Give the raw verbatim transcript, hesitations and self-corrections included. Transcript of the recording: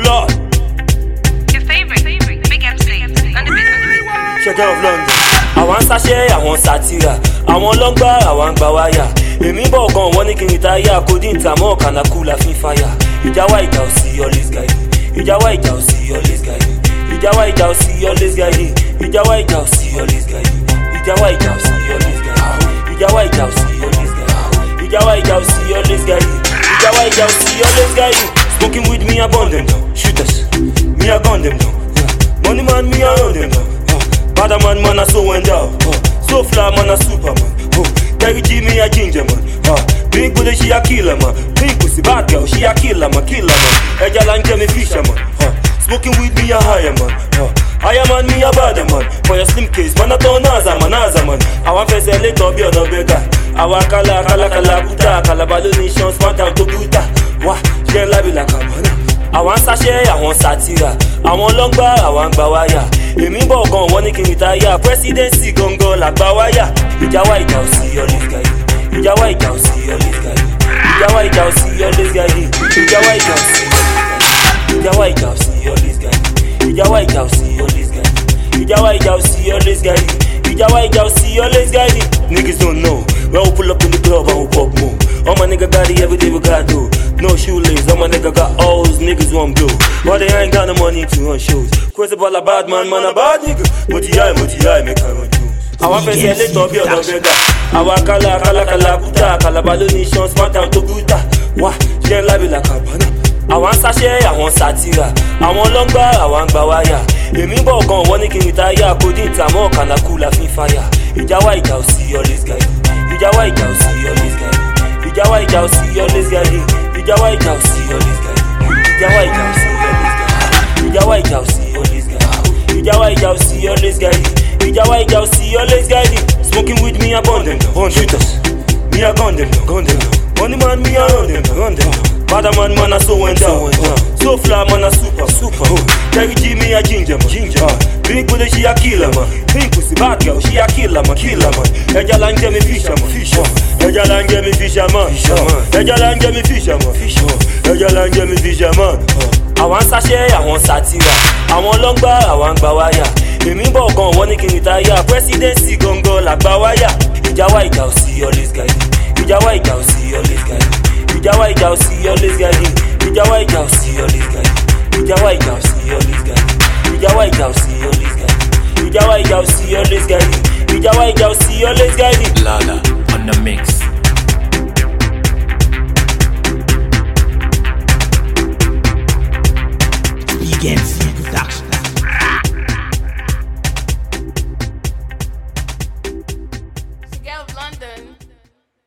Lord. Your favorite, favorite, Big M C. On the bit, on the bit. Check out London. Àwọn sachet, àwọn satira, àwọn lọ́ngbà, àwọn gbà wáyà. Èmi bọ̀ gan wọ́n ní kí n retire, kódì ń ta mọ́ kànákù la fi ń fàyà. Ìjà wá ìjà ò sí always guide. Ìjà wá ìjà ò sí always guide. Ìjà wá ìjà ò sí always guide. Ìjà wá ìjà ò sí always guide. Ìjà wá ìjà ò sí always guide. Ìjà wá ìjà ò sí always guide. Ìjà wá ìjà ò sí always guide. Ìjà wá ìjà ò sí always guide. Smoking with me, I burn them down. Shooters, me I gun them down. Money man, me I run them down. Bad man, man, I so went down. So fly, man, I superman. Terry G, me a ginger man. Big booty, she a killer man. Big pussy, bad girl, she a killer man, killer man. Edge line, me fisherman. Smoking with me a higher man. Higher man, me a bad man. For your slim case, man, I don't Naza man, Naza man. I want to say little be on the beggar. I want kala, kala, kala, buta, kala, balonation, smart out to buta. Wah, she ain't like a man. Àwọn sachet, àwọn satira, àwọn lọ́ngbà, àwọn gbà wáyà. Èmi bọ̀ gan wọ́n ní kí n retire, presidency gangan làgbà wáyà. Ìjà wá ìjà ò sí always guide. Ìjà wá ìjà ò sí always guide. Ìjà wá ìjà ò sí always guide. Ìjà wá ìjà ò sí always guide. Ìjà wá ìjà ò sí always guide. Ìjà wá ìjà ò sí always guide. Ìjà wá ìjà ò sí always guide. Ìjà wá ìjà ò sí always guide. Niggas don't know when we pull up in the club and we pop more. All my nigga got it every day we got do. No shoelace, all my nigga got O's, niggas want blue. But they ain't got no money to run shows. Question about a bad man, man a bad nigga. Moti-I, Moti-I, make I run shows. I want to say a little bit of the beggar. I want kala, kala, kala, buta, kala, balonation, smart out to buta. Wah, she ain't like a cabana. Àwọn sachet, àwọn satira, àwọn lọ́ngbà, àwọn gbà wáyà. Èmi bọ̀ gan wọ́n ní kí n retire, kódì ń ta mọ́ kànákù la fi ń fàyà. Ìjà wá ìjà ò sí always guide. Ìjà wá ìjà ò sí always guide. Ìjà wá ìjà ò sí always guide. Ìjà wá ìjà ò sí always guide. Ìjà wá ìjà ò sí always guide. Ìjà wá ìjà ò sí always guide. Ìjà wá ìjà ò sí always guide. Ìjà wá ìjà ò sí always guide. Smoking with me, I burn them down. Shooters, me I gun them down, gun them down. Money man, me I run them down, run them down. Bad man, man, I so went down. So fly, man, I super, super. Terry G, me a ginger man, ginger. Big booty, she a killer man. Big pussy, bad girl, she a killer man, killer man. Edge line, me fisherman, fisherman. Edge line, me fisherman, fisherman. Edge line, me fisherman, fisherman. Edge line, me fisherman. Àwọn sachet, àwọn satira, àwọn lọ́ngbà, àwọn gbà wáyà. Èmi bọ̀ gan wọ́n ní kí n retire, presidency gangan làgbà wáyà. Ìjà wá ìjà ò sí always guide. Ìjà wá ìjà ò sí always guide. Ìjà wá ìjà ò sí always guide. Ìjà wá ìjà ò sí always guide. Ìjà wá ìjà ò sí always guide. Ìjà wá ìjà ò sí always guide. Ìjà wá ìjà ò sí always guide. Ìjà wá ìjà ò sí always guide. Lala on the mix. Big M C.